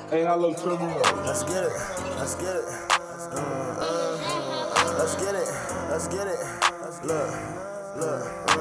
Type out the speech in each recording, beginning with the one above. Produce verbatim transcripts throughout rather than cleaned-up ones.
Hey, hello, turn me up. Let's get it. Let's get it. Uh, uh, let's get it. Let's get it. Look, look,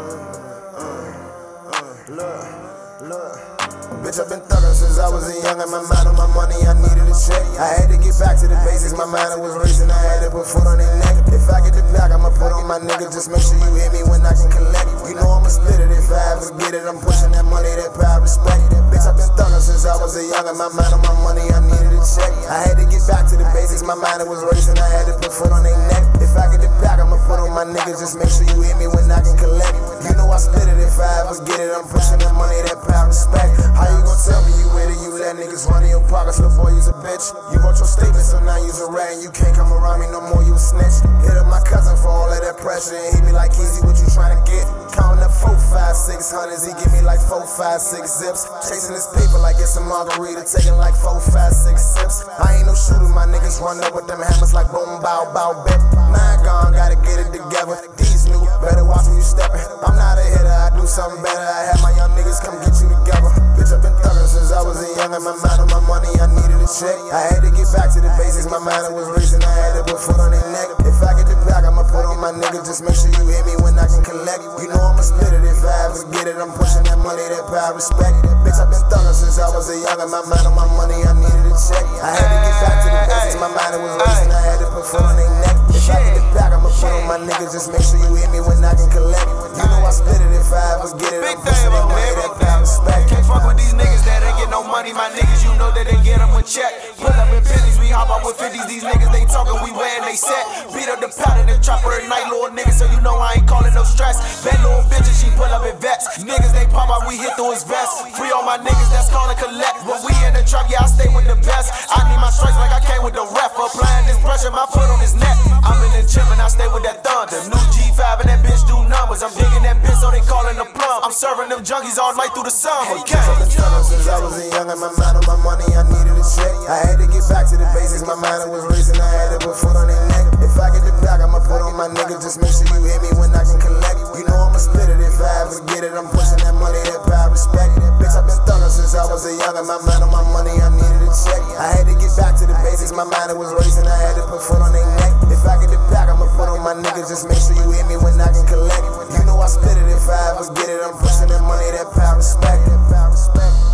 uh, uh, uh, look, look. Bitch, I've been thuggin' since I was a youngin'. My mind on my money, I needed a check. I had to get back to the basics. My mind was racing. I had to put foot on their neck. If I get the back, I'ma put on my nigga. Just make sure you hear me when I can collect. You know I'ma split it if I ever get it. I'm pushing that money, that power, respect. Bitch, I've been thuggin' since I was a youngin'. My mind on my money, I needed a check. I had to get back to the basics. My mind was racing. I had to put foot on their neck. If I get the back, I'ma put on my nigga. Just make sure you hear me when I can collect. You know I split it if I ever get it. I'm pushing that money, that power, respect. How you gon' tell me you with it? You let niggas run in your pockets, little boy, you's a bitch. You wrote your statement, so now you's a rat, and you can't come around me no more, you a snitch. Hit up my cousin for all of that pressure, and he be like, easy, what you tryna get? Counting up four, five, six hundreds, he give me like four, five, six zips. Chasing this paper like it's a margarita, taking like four, five, six sips. I ain't no shooter, my niggas run up with them hammers like boom, bow, bow, bip. Mine gone, gotta get it together. These new, better watch when you steppin'. I'm not a hitter, I do something better. I had my young niggas come get you together. Bitch, I've been thuggin' since I was a youngin'. My mind on my money, I needed a check. I had to get back to the basics. My mind was racing, I had to put foot on their neck. If I get the back, I'ma put on my nigga. Just make sure you hear me when I can collect. You know I'ma split it if I ever get it. I'm pushing that money, that power, respect. Bitch, I've been thuggin' since I was a youngin'. My mind on my money, I needed a check. I had to get back to the basics. My mind was racing, I had to put foot on their neck. If I get the back, I'ma put on my nigga. Just make sure you hear me when I can collect. You know I split it if I ever get it. I'm pushing that money, that power, respect. Can't fuck with these niggas that ain't get no money. My niggas, you know that they get them a check. Pull up in Bentley's, we hop out with fifties. These niggas, they talkin', we wearin' they set. Beat up the pad in the chopper at night, little niggas, so you know I ain't callin' no stress. Bad little bitches, she pull up in vets. Niggas, they pop out, we hit through his vest. Free all my niggas, that's callin' collect. When we in the trap, yeah, I stay with the best. I need my stripes like I came with the ref. Applying this pressure, my foot on his neck. I'm in the gym and I stay with that thunder. New G five and that bitch do numbers. I'm digging that bitch, so they callin' the plum. I'm serving them junkies all night through the summer. Okay. Since I was a youngin', my mind on my money, I needed a check. I had to get back to the basics. My mind was racing, I had to put foot on their neck. If I get the back, I'ma put on my nigga. Just make sure you hear me when I can collect. You know I'ma split it if I ever get it. I'm pushing that money, that power, respect. Bitch, I've been thuggin' since I was a youngin'. My mind on my money, I needed a check. I had to get back to the basics. My mind was racing, I had to put foot on their neck. If I get the back, I'ma put on my nigga. Just make sure you hear me when I can collect. You know I split it if I ever get it. I'm pushing that money, that power, respect. That power, respect.